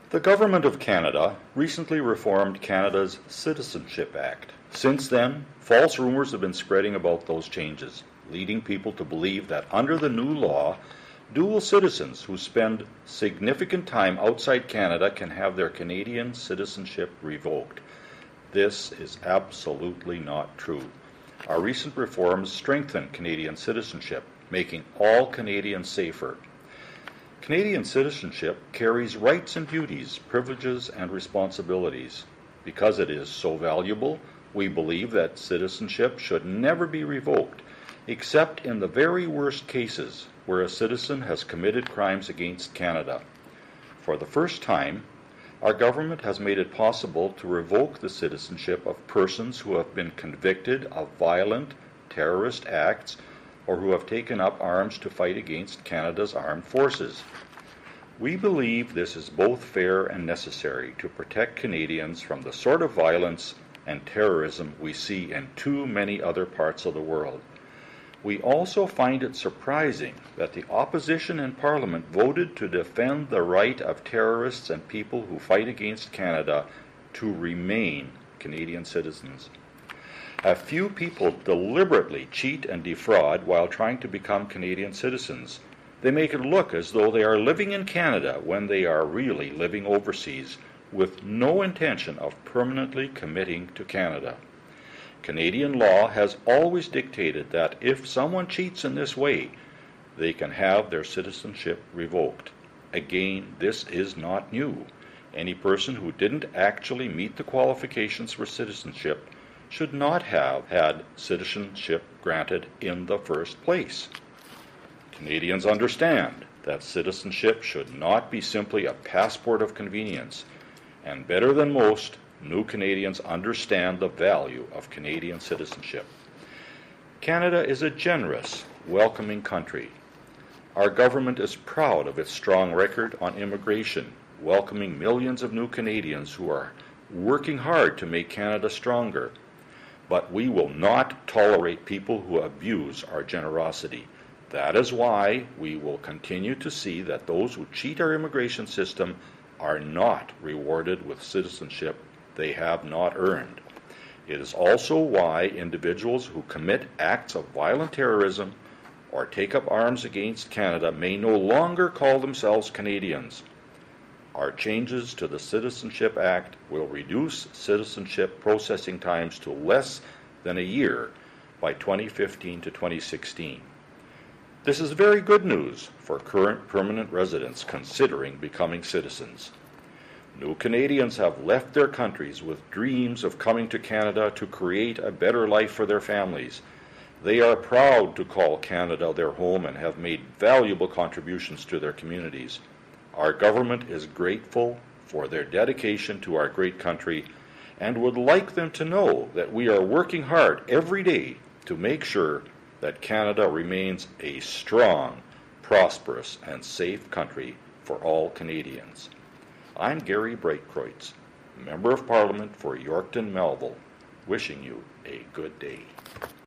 The Government of Canada recently reformed Canada's Citizenship Act. Since then, false rumors have been spreading about those changes, leading people to believe that under the new law, dual citizens who spend significant time outside Canada can have their Canadian citizenship revoked. This is absolutely not true. Our recent reforms strengthen Canadian citizenship, making all Canadians safer. Canadian citizenship carries rights and duties, privileges and responsibilities. Because it is so valuable, we believe that citizenship should never be revoked, except in the very worst cases where a citizen has committed crimes against Canada. For the first time, our government has made it possible to revoke the citizenship of persons who have been convicted of violent terrorist acts or who have taken up arms to fight against Canada's armed forces. We believe this is both fair and necessary to protect Canadians from the sort of violence and terrorism we see in too many other parts of the world. We also find it surprising that the opposition in Parliament voted to defend the right of terrorists and people who fight against Canada to remain Canadian citizens. A few people deliberately cheat and defraud while trying to become Canadian citizens. They make it look as though they are living in Canada when they are really living overseas, with no intention of permanently committing to Canada. Canadian law has always dictated that if someone cheats in this way, they can have their citizenship revoked. Again, this is not new. Any person who didn't actually meet the qualifications for citizenship should not have had citizenship granted in the first place. Canadians understand that citizenship should not be simply a passport of convenience, and better than most, new Canadians understand the value of Canadian citizenship. Canada is a generous, welcoming country. Our government is proud of its strong record on immigration, welcoming millions of new Canadians who are working hard to make Canada stronger. But we will not tolerate people who abuse our generosity. That is why we will continue to see that those who cheat our immigration system are not rewarded with citizenship they have not earned. It is also why individuals who commit acts of violent terrorism or take up arms against Canada may no longer call themselves Canadians. Our changes to the Citizenship Act will reduce citizenship processing times to less than a year by 2015 to 2016. This is very good news for current permanent residents considering becoming citizens. New Canadians have left their countries with dreams of coming to Canada to create a better life for their families. They are proud to call Canada their home and have made valuable contributions to their communities. Our government is grateful for their dedication to our great country and would like them to know that we are working hard every day to make sure that Canada remains a strong, prosperous, and safe country for all Canadians. I'm Gary Breitkreutz, Member of Parliament for Yorkton Melville, wishing you a good day.